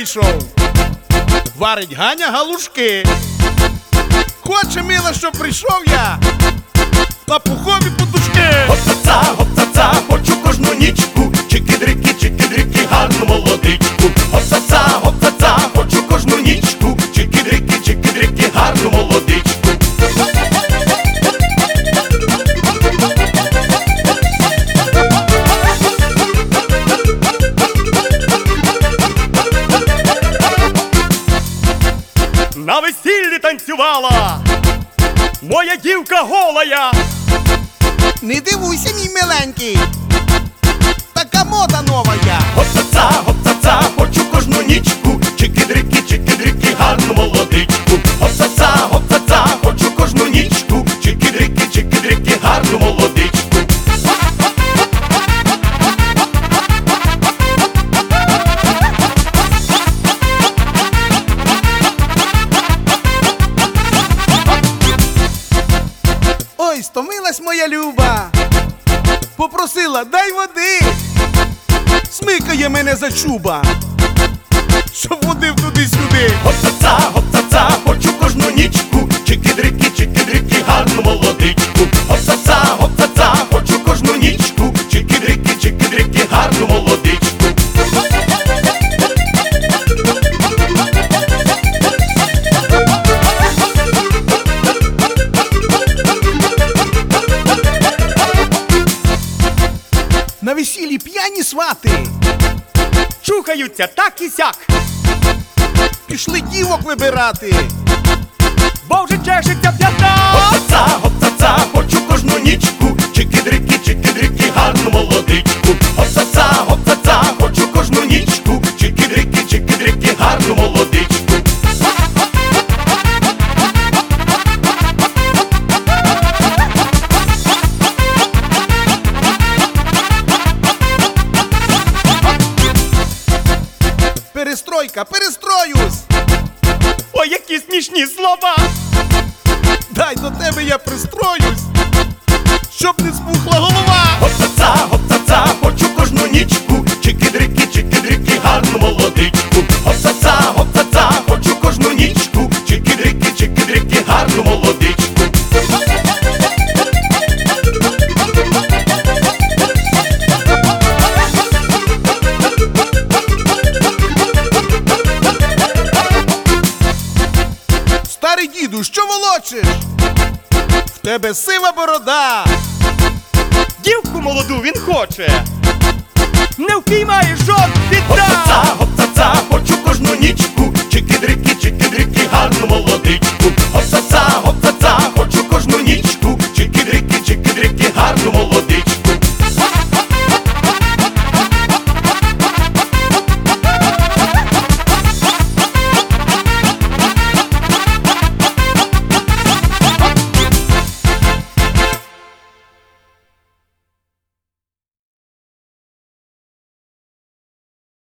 прийшов. Варить Ганя галушки. Хоче мила, щоб прийшов я на пухові подушки. Гоп-ца-ца, хочу кожну нічку, чики-дрики, гарну молодичку. Гоп-ца-ца, хочу кожну нічку, чики-дрики, гарну молодичку. На весіллі танцювала моя дівка голая. Не дивуйся, мій миленький, така мода новая. Гоп-ца-ца, хочу кожну нічку, чики-дрики, гарну молодичку. Гоп-ца-ца, хочу кожну нічку, чики-дрики, гарну молодичку. Ой, стомилась моя люба, попросила, дай води, смикає мене за чуба, щоб водив туди-сюди. Гоп-ца-ца, хочу кожну нічку, чики-дрики, гарну молодичку. Гоп-ца-ца, хочу кожну нічку, чики-дрики, гарну молодичку. На весіллі п'яні свати Чухаються так і сяк, пішли дівок вибирати. бо вже чешеться п'ята. Гоп-ца-ца, хочу кожну нічку, чики-дрики, гарну молодичку. Гоп-ца-ца, хочу кожну нічку, чики-дрики, гарну молодичку. Перестройка, перестроюсь, Ой, які смішні слова. дай до тебе я пристроюсь, щоб не спухла голова. Гоп-ца-ца, хочу кожну нічку, чики-дрики, гарну молодичку. Гоп-ца-ца, хочу кожну нічку, чики-дрики, гарну молодичку. Старий діду, що волочиш? В тебе сива борода. Дівку молоду він хоче, не впіймає жод, відда. Гоп-ца,